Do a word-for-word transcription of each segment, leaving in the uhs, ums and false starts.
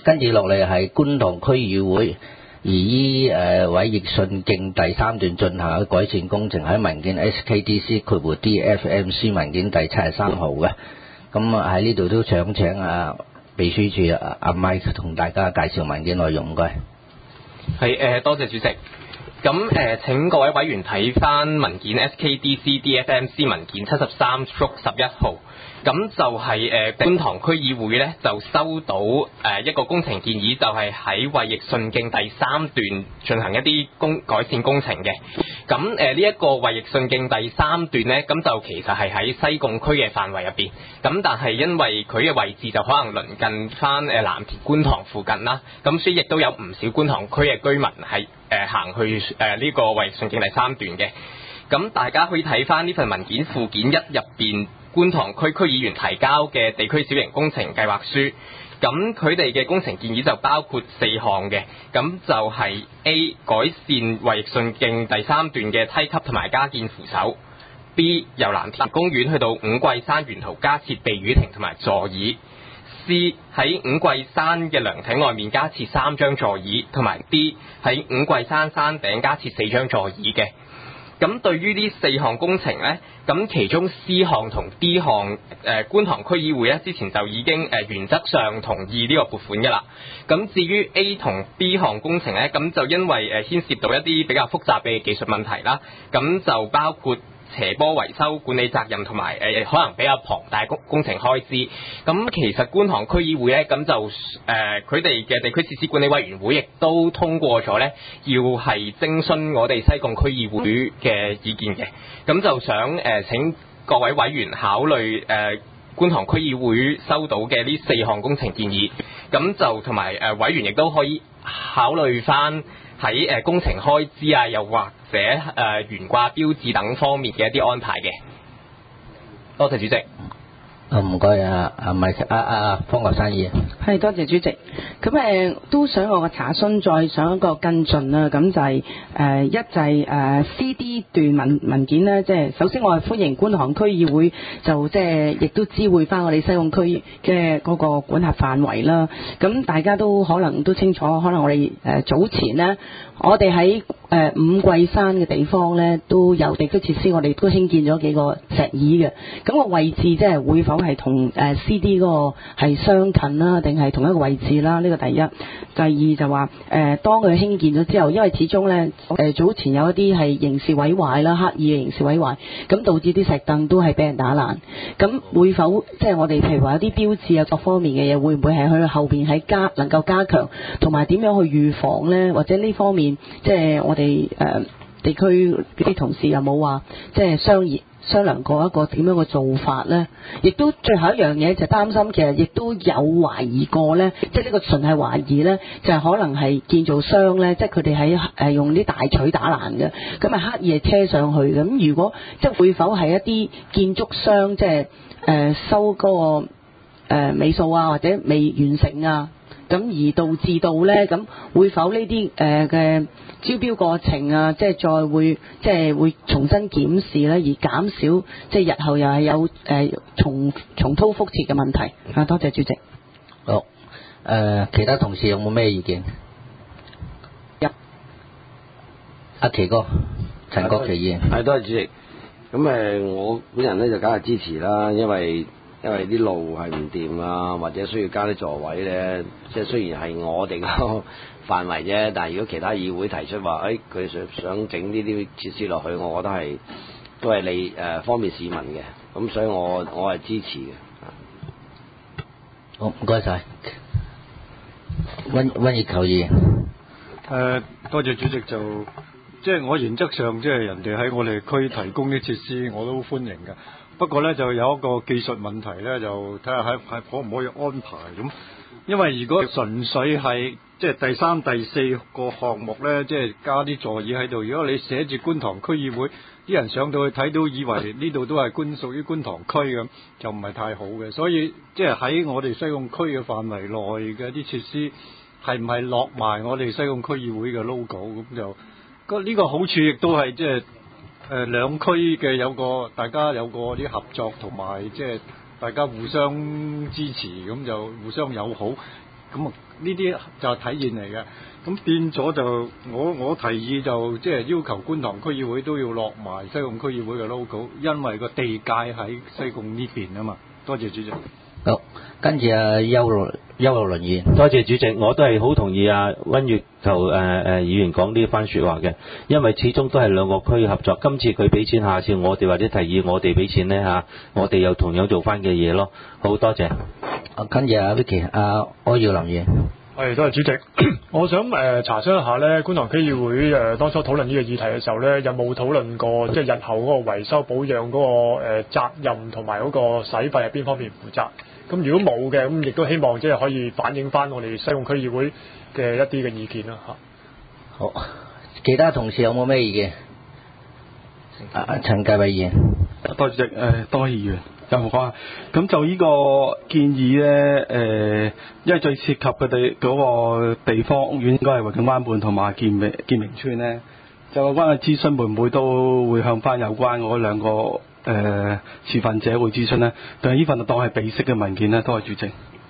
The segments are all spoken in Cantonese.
跟住落嚟係觀塘區議會，而依誒偉業順徑第三段進行嘅改善工程喺文件 S K D C 括弧 D F M C 文件第七十三號嘅。咁啊喺呢度都想請啊秘書處啊阿 Mike 同大家介紹文件內容，唔該。 係誒，多謝主席。咁誒、呃，請各位委員睇翻文件 S K D C D F M C 文件七十三/十一號。咁就係、是、誒、呃、觀塘區議會咧就收到誒、呃、一個工程建議，就係喺衛奕順徑第三段進行一啲工改善工程嘅。咁誒呢一個衛奕順徑第三段咧，咁就其實係喺西貢區嘅範圍入邊。咁但係因為佢嘅位置就可能鄰近翻誒藍田觀塘附近啦，咁所以亦都有唔少觀塘區嘅居民係誒、呃、行去誒呢、呃這個衛奕順徑第三段嘅。咁大家可以睇翻呢份文件附件一入邊，觀塘區區議員提交嘅地區小型工程計劃書，咁佢哋嘅工程建議就包括四項嘅，咁就係 A 改善衛奕順徑第三段嘅梯級同埋加建扶手 ；B 由藍田公園去到五桂山沿途加設避雨亭同埋座椅 ；C 喺五桂山嘅涼亭外面加設三張座椅，同埋 D 喺五桂山山頂加設四張座椅嘅。咁對於呢四項工程呢，咁其中 C 項同 D 項誒、呃、觀塘區議會咧之前就已經誒、呃、原則上同意呢個撥款嘅啦。咁至於 A 同 B 項工程呢，咁就因為誒、呃、牽涉到一啲比較複雜嘅技術問題啦，咁就包括斜坡維修管理責任同埋誒可能比較龐大工工程開支。咁其實觀塘區議會咧，咁就誒佢哋嘅地區設施管理委員會亦都通過咗咧，要係徵詢我哋西貢區議會嘅意見嘅。咁就想誒、呃、請各位委員考慮誒、呃、觀塘區議會收到嘅呢四項工程建議。咁就同埋誒委員亦都可以考慮翻喺誒工程開支啊，又或者誒懸掛標誌等方面嘅一啲安排嘅。多謝主席。 啊唔該啊啊唔係啊啊方國珊議員。 係多謝主席。咁誒、呃、都想我個查詢再上一個跟進啦。咁就係、是、誒、呃、一就係、是、誒、呃、C D 段文文件咧，即、就、係、是、首先我係歡迎觀塘區議會就即係亦都知會翻我哋西貢區嘅嗰個管轄範圍啦。咁大家都可能都清楚，可能我哋誒、呃、早前呢，我哋喺誒五桂山嘅地方咧都有地區設施，我哋都興建咗幾個石椅嘅。咁、那個位置即係會否係同誒 C D 嗰個係相近啦，定係同一個位置啦？呢、這個第一。第二就話誒、呃，當佢興建咗之後，因為始終咧誒、呃、早前有一啲係刑事毀壞啦，刻意嘅刑事毀壞，咁導致啲石凳都係俾人打爛。咁會否即係我哋譬如話有啲標誌啊各方面嘅嘢，會唔會係去後邊喺加能夠加強，同埋點樣去預防咧？或者呢方面即係我哋誒、呃、地區嗰啲同事有冇話即係商議商量過一個點樣嘅做法呢？亦都最後一樣嘢就擔心，其實亦都有懷疑過呢，即係呢個純係懷疑呢，就係、是、可能係建造商呢，即係佢哋喺誒用啲大錘打爛嘅，咁啊刻意係車上去嘅。咁如果即係會否係一啲建築商即係誒、呃、收嗰、那個誒、呃、尾數啊，或者未完成啊？咁而導致到呢，咁會否呢啲誒嘅招標過程啊，即係再會即係會重新檢視呢，而減少即係日後又係有誒、呃、重重蹈覆轍嘅問題啊！多謝主席。 好，誒、呃、其他同事有冇咩意見？一，阿奇哥，陳國奇議員。 係，多謝主席。咁誒，我本人咧就梗係支持啦，因為。因為啲路係唔掂啊，或者需要加啲座位咧，即係雖然係我哋個範圍啫，但係如果其他議會提出話，誒佢想想整呢啲設施落去，我覺得係都係利誒方便市民嘅，咁所以我我係支持嘅。 好，唔該晒。溫溫業球議員。 誒，多謝主席，就即係我原則上即係人哋喺我哋區提供啲設施，我都歡迎嘅。不過咧就有一個技術問題咧，就睇下喺係可唔可以安排咁。因為如果純粹係即係第三、第四個項目咧，即係加啲座椅喺度。如果你寫住觀塘區議會，啲人上到去睇到以為呢度都係觀屬於觀塘區咁，就唔係太好嘅。所以即係喺我哋西貢區嘅範圍內嘅啲設施，係唔係落埋我哋西貢區議會嘅 logo 咁就個呢個好處亦都係即係。誒、呃、兩區嘅有個大家有個啲合作同埋即係大家互相支持，咁就互相友好， 咁啊呢啲就係體現嚟嘅。咁變咗就我我提議就即係要求觀塘區議會都要落埋西貢區議會嘅 logo， 因為個地界喺西貢呢邊啊嘛。多謝主席。 好，跟住啊邱邱樂麟議員。 多謝主席，我都係好同意啊温月球誒誒議員講呢番説話嘅，因為始終都係兩個區合作，今次佢俾錢，下次我哋或者提議我哋俾錢呢，嚇，我哋又同樣做翻嘅嘢咯。好多謝。 跟住啊 Vicky， 啊柯耀林議員。 係，多謝主席。我想誒、呃、查詢一下咧，觀塘區議會誒、呃、當初討論呢個議題嘅時候咧，有冇討論過即係日後嗰個維修保養嗰、那個誒、呃、責任同埋嗰個使費係邊方面負責？咁如果冇嘅，咁亦都希望即係可以反映翻我哋西貢區議會嘅一啲嘅意見啦嚇。 好，其他同事有冇咩意見？啊，陳繼偉議員。 多謝主席，誒多位議員。有冇講啊？咁就呢個建議咧，誒、呃，因為最涉及嘅地嗰、那個地方屋苑應該係惠景灣畔同埋建明建明村咧，就有關嘅諮詢會唔會都會向翻有關嗰兩個誒、呃、持份者會諮詢咧？定係呢份就當係備悉嘅文件咧？多謝主席。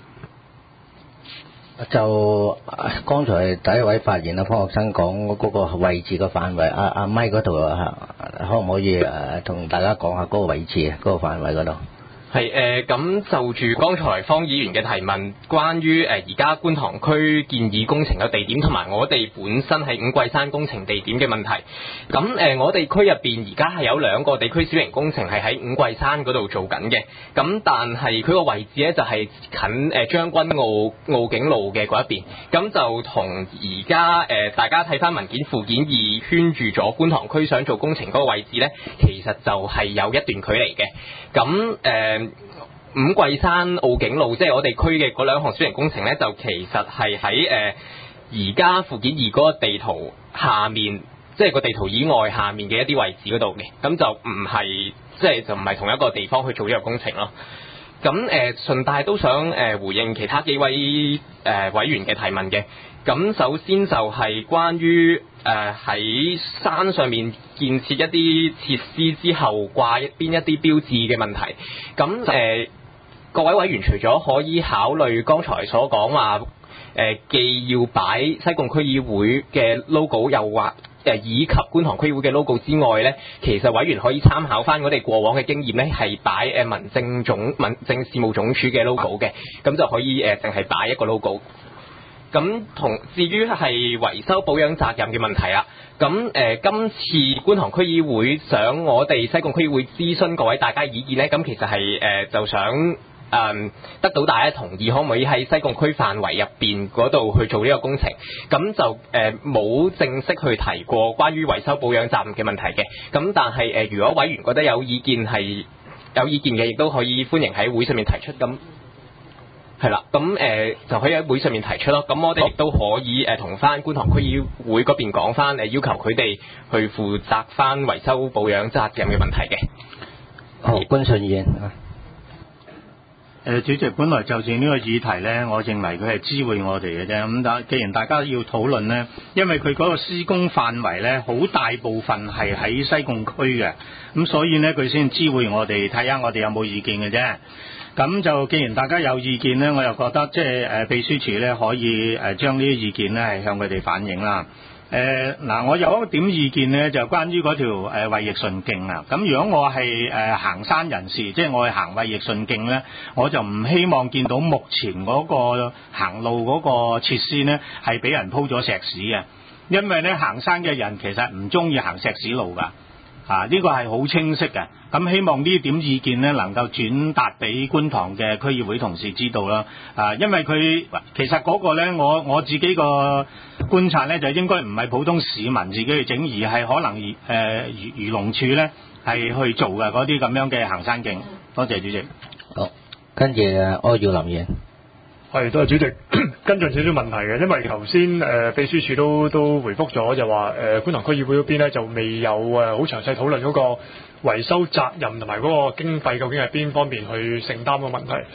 就剛才第一位發言啊，方學生講嗰個位置嘅範圍，阿阿咪嗰度啊，可唔可以誒同大家講下嗰個位置啊，嗰個範圍嗰度？ 係誒咁就住剛才方議員嘅提問，關於誒而家觀塘區建議工程嘅地點同埋我哋本身喺五桂山工程地點嘅問題。咁誒、呃、我哋區入邊而家係有兩個地區小型工程係喺五桂山嗰度做緊嘅。咁但係佢個位置咧就係近誒將軍澳澳景路嘅嗰一邊。咁就同而家誒大家睇翻文件附件二圈住咗觀塘區想做工程嗰個位置咧，其實就係有一段距離嘅。咁誒。呃五桂山澳景路，即係我哋區嘅嗰兩項小型工程咧，就其實係喺誒而家附件二嗰個地圖下面，即係個地圖以外下面嘅一啲位置嗰度嘅，咁就唔係即係就唔係同一個地方去做呢個工程咯。咁誒、呃、順帶都想誒、呃、回應其他幾位誒、呃、委員嘅提問嘅。咁首先就係關於誒喺山上面建設一啲設施之後掛一邊一啲標誌嘅問題。咁誒、呃、各位委員除咗可以考慮剛才所講話誒，既要擺西貢區議會嘅 logo， 又或誒以及觀塘區議會嘅 logo 之外咧，其實委員可以參考翻我哋過往嘅經驗咧，係擺誒民政總民政事務總署嘅 logo 嘅，咁就可以誒淨係擺一個 logo。咁同至於係維修保養責任嘅問題啦，咁誒、呃、今次觀塘區議會想我哋西貢區議會諮詢各位大家意見咧，咁其實係誒、呃、就想誒、呃、得到大家同意，可唔可以喺西貢區範圍入邊嗰度去做呢個工程？咁就誒冇、呃、正式去提過關於維修保養責任嘅問題嘅。咁但係誒、呃、如果委員覺得有意見係有意見嘅，亦都可以歡迎喺會上面提出咁。係啦，咁誒、呃、就可以喺會上面提出咯。咁我哋亦都可以誒同翻觀塘區議會嗰邊講翻誒，要求佢哋去負責翻維修保養責任嘅問題嘅。 好，官信議員。 誒主席，本來就住呢個議題呢，我認為佢係知會我哋嘅啫。咁但既然大家要討論呢，因為佢嗰個施工範圍呢，好大部分係喺西貢區嘅，咁所以呢，佢先知會我哋睇下我哋有冇意見嘅啫。咁就既然大家有意見呢，我又覺得即係誒秘書處呢可以誒將呢啲意見呢係向佢哋反映啦。誒嗱、呃，我有一點意見呢，就關於嗰條誒衛奕信徑啊。咁如果我係誒、呃、行山人士，即係我係行衛奕信徑呢，我就唔希望見到目前嗰個行路嗰個設施呢係俾人鋪咗石屎嘅，因為呢行山嘅人其實唔中意行石屎路㗎。啊！呢、這個係好清晰嘅，咁希望呢點意見呢能夠轉達俾觀塘嘅區議會同事知道啦。啊，因為佢其實嗰個呢，我我自己個觀察呢，就應該唔係普通市民自己去整，而係可能誒漁漁農處呢係去做嘅嗰啲咁樣嘅行山徑。多謝主席。 好，跟住柯耀林議員。 係，多謝主席。跟進少少問題嘅，因為頭先誒秘書處都都回覆咗，就話誒、呃、觀塘區議會嗰邊咧就未有誒好、呃、詳細討論嗰個維修責任同埋嗰個經費究竟係邊方面去承擔嘅問題。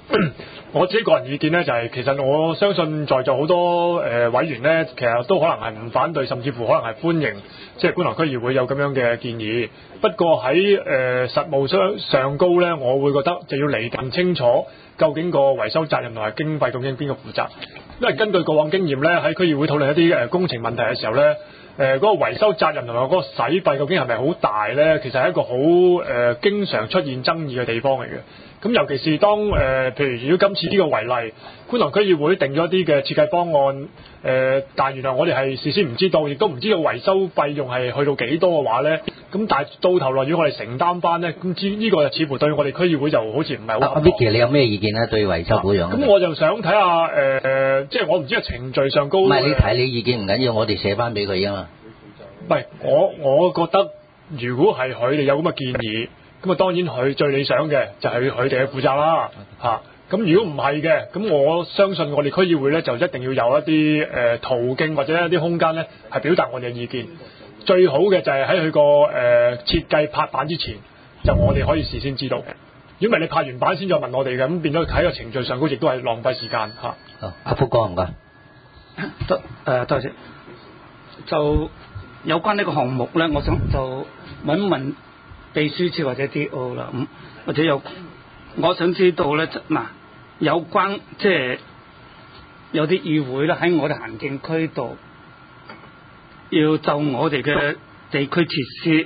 我自己個人意見呢，就係、是、其實我相信在座好多誒、呃、委員呢，其實都可能係唔反對，甚至乎可能係歡迎，即係觀塘區議會有咁樣嘅建議。不過喺誒、呃、實務上上高呢，我會覺得就要釐定清楚究竟個維修責任同埋經費究竟邊個負責。因為根據過往經驗呢，喺區議會討論一啲誒工程問題嘅時候呢，誒、呃、嗰、那個維修責任同埋嗰個使費究竟係咪好大呢？其實係一個好誒、呃、經常出現爭議嘅地方嚟嘅。咁尤其是當誒、呃，譬如如果今次呢個為例，觀塘區議會定咗一啲嘅設計方案，誒、呃，但原來我哋係事先唔知道，亦都唔知道維修費用係去到幾多嘅話咧，咁但係到頭來要我哋承擔翻咧，咁知呢個就似乎對我哋區議會就好似唔係好。阿 Vicky，你有咩意見咧？對維修保養？ 咁、啊、我就想睇下誒、呃，即係我唔知係程序上高。唔係你睇你意見唔緊要，我哋寫翻俾佢啊嘛。 唔係，我我覺得如果係佢哋有咁嘅建議。咁啊，當然佢最理想嘅就係佢哋嘅負責啦，嚇、啊。咁如果唔係嘅，咁我相信我哋區議會咧就一定要有一啲誒、呃、途徑或者一啲空間咧，係表達我哋嘅意見。最好嘅就係喺佢個誒設計拍板之前，就我哋可以事先知道。如果唔係你拍完板先再問我哋嘅，咁變咗喺個程序上高亦都係浪費時間嚇。 好，阿福哥唔該。 多誒多謝。就有關呢個項目咧，我想就問一問秘書處或者 D O 啦，咁或者有，我想知道咧，嗱，有關即係有啲議會咧喺我哋行政區度，要就我哋嘅地區設施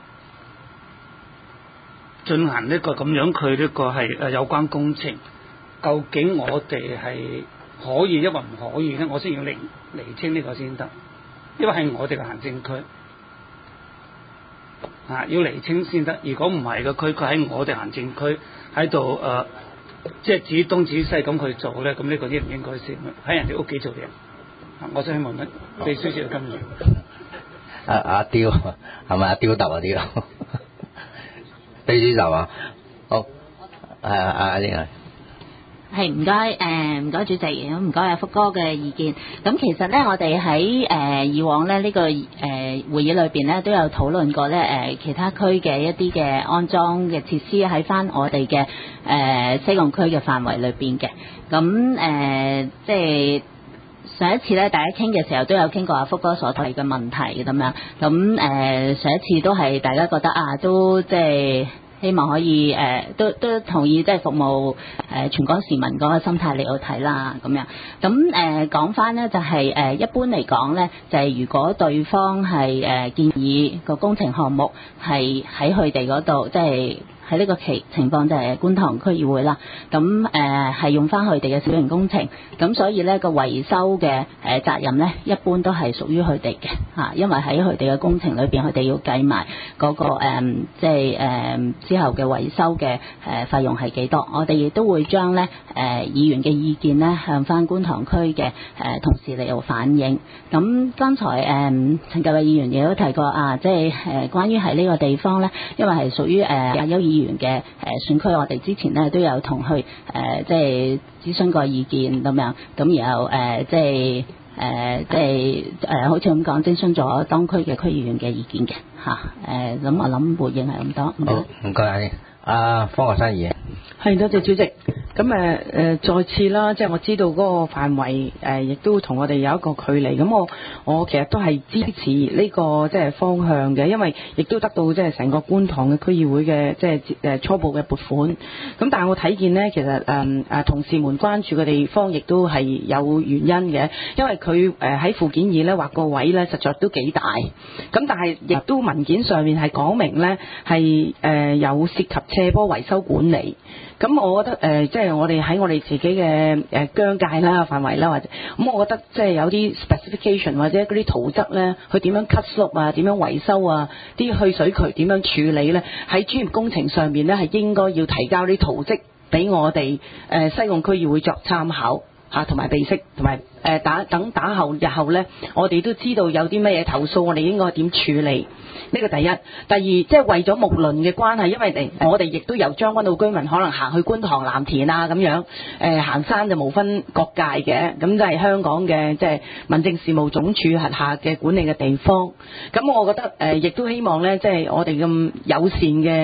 進行呢個咁樣，佢呢個係誒有關工程，究竟我哋係可以，抑或唔可以咧？我先要釐釐清呢個先得，因為係我哋嘅行政區。啊，要釐清先得。如果唔係嘅區，佢喺我哋行政區喺度誒，即係指東指西咁去做咧，咁呢個應唔應該先？喺人哋屋企做嘢。我想問問秘書處嘅金源。 阿阿刁係咪阿刁揼啊啲啊？秘書就話好，係啊阿呢個。 係唔該誒，唔該主席，唔該阿福哥嘅意見。咁其實咧，我哋喺誒以往咧呢、這個誒、呃、會議裏邊咧都有討論過咧誒、呃、其他區嘅一啲嘅安裝嘅設施喺翻我哋嘅誒西貢區嘅範圍裏邊嘅。咁誒、呃、即係上一次咧，大家傾嘅時候都有傾過阿福哥所提嘅問題咁樣。咁誒、呃、上一次都係大家覺得啊，都即係。希望可以誒、呃，都都同意，即係服務誒、呃、全港市民嗰個心態嚟到睇啦，咁樣。咁誒講翻呢，就係、是、誒、呃、一般嚟講呢，就係、是、如果對方係誒、呃、建議個工程項目係喺佢哋嗰度，即係。喺呢個期情況就係觀塘區議會啦，咁誒係用翻佢哋嘅小型工程，咁所以呢個維修嘅誒、呃、責任呢，一般都係屬於佢哋嘅嚇，因為喺佢哋嘅工程裏邊，佢哋要計埋嗰、那個、呃、即係誒、呃、之後嘅維修嘅誒、呃、費用係幾多，我哋亦都會將呢誒、呃、議員嘅意見呢向翻觀塘區嘅誒、呃、同事嚟到反映。咁剛才誒、呃、陳繼偉議員亦都提過啊，即係誒、呃、關於喺呢個地方呢，因為係屬於誒亞優議員員嘅誒選區，我哋之前咧都有同佢誒即係諮詢過意見咁樣，咁然後誒即係誒即係誒好似咁講，徵詢咗當區嘅區議員嘅意見嘅嚇誒，咁我諗回應係咁多。 好，唔該，阿方學生議員。 係，多謝主席。咁誒誒再次啦，即係我知道嗰個範圍誒，亦都同我哋有一個距離。咁我我其實都係支持呢個即係方向嘅，因為亦都得到即係成個觀塘嘅區議會嘅即係誒初步嘅撥款。咁但係我睇見呢，其實誒誒同事們關注嘅地方，亦都係有原因嘅，因為佢誒喺附件二咧畫個位咧，實在都幾大。咁但係亦都文件上面係講明咧係誒有涉及斜坡維修管理。咁我覺得誒、呃，即係我哋喺我哋自己嘅誒疆界啦、範圍啦，或者咁，我覺得即係有啲 specification 或者嗰啲圖則咧，佢點樣 cut slope 啊，點樣維修啊，啲去水渠點樣處理咧，喺專業工程上面咧係應該要提交啲圖則俾我哋誒、呃、西貢區議會作參考嚇，同埋備悉，同埋誒打等打後日後咧，我哋都知道有啲咩嘢投訴，我哋應該點處理。呢個第一，第二，即係為咗睦鄰嘅關係，因為我哋亦都由將軍澳居民可能行去觀塘藍田啊咁樣，誒、呃、行山就無分各界嘅，咁就係香港嘅即係民政事務總署轄下嘅管理嘅地方。咁我覺得誒，亦、呃、都希望咧，即係我哋咁友善嘅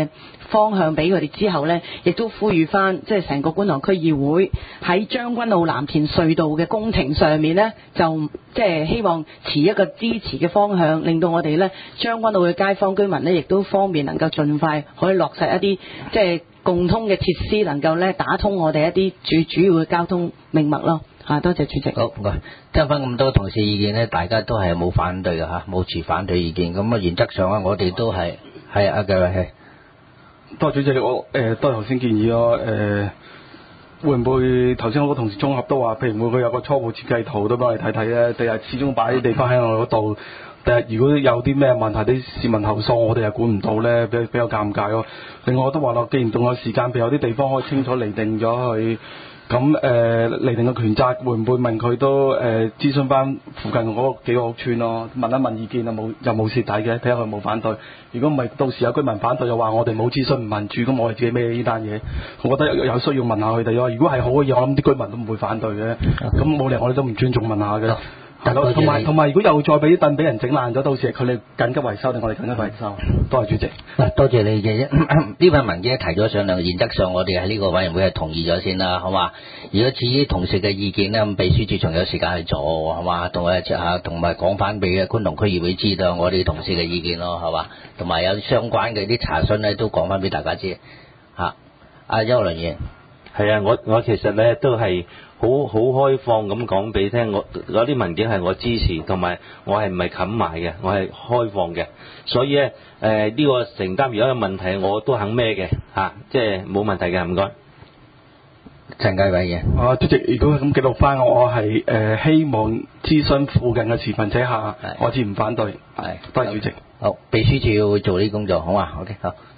方向俾佢哋之後呢，亦都呼籲翻即係成個觀塘區議會喺將軍澳藍田隧道嘅工程上面呢，就即係希望持一個支持嘅方向，令到我哋呢將軍澳嘅街坊居民呢，亦都方便能夠盡快可以落實一啲即係共通嘅設施，能夠呢打通我哋一啲主主要嘅交通命脈咯。啊，多謝主席。 好，唔該。聽翻咁多同事意見呢，大家都係冇反對嘅嚇，冇持反對意見。咁啊，原則上啊，我哋都係係啊嘅係。 多謝主席，我誒都係頭先建議咯，誒、呃、會唔會頭先好多同事綜合都話，譬如會唔會有個初步設計圖都幫我哋睇睇咧？第日始終擺啲地方喺我嗰度，第日如果有啲咩問題，啲市民投訴，我哋又管唔到咧，比比較尷尬咯。另外我都話咯，既然仲有時間，譬如有啲地方可以清楚釐定咗佢。咁誒釐定嘅權責，會唔會問佢都誒、呃、諮詢翻附近嗰幾個屋村咯？問一問意見啊，冇又冇蝕底嘅，睇下佢冇反對。如果唔係，到時有居民反對又話我哋冇諮詢唔民主，咁我哋自己孭呢單嘢。我覺得有，有需要問下佢哋咯。如果係好嘅嘢，我諗啲居民都唔會反對嘅。咁冇理由我哋都唔尊重問下嘅。係咯，同埋同埋，如果又再俾啲凳俾人整爛咗，到時係佢哋緊急維修定我哋緊急維修？多謝主席。 嗱，多謝你嘅呢份文件提咗上嚟，原則上我哋喺呢個委員會係同意咗先啦，好嘛？如果至於同事嘅意見咧，咁秘書處仲有時間去做，係嘛？同埋嚇，同埋講翻俾觀塘區議會知道我哋同事嘅意見咯，係嘛？同埋有相關嘅啲查詢咧，都講翻俾大家知嚇。阿邱良議員， 係啊，我我其實咧都係。好好開放咁講俾你聽，我嗰啲文件係我支持，同埋我係唔係冚埋嘅，我係開放嘅，所以咧誒呢個承擔如果有問題，我都肯孭嘅嚇，即係冇問題嘅，唔該。 陳繼偉嘅。 啊，主席，如果咁記錄翻，我係誒、呃、希望諮詢附近嘅持份者下，我自唔反對。 係， 多謝主席。 好，秘書處要做呢啲工作，好嘛？OK，好。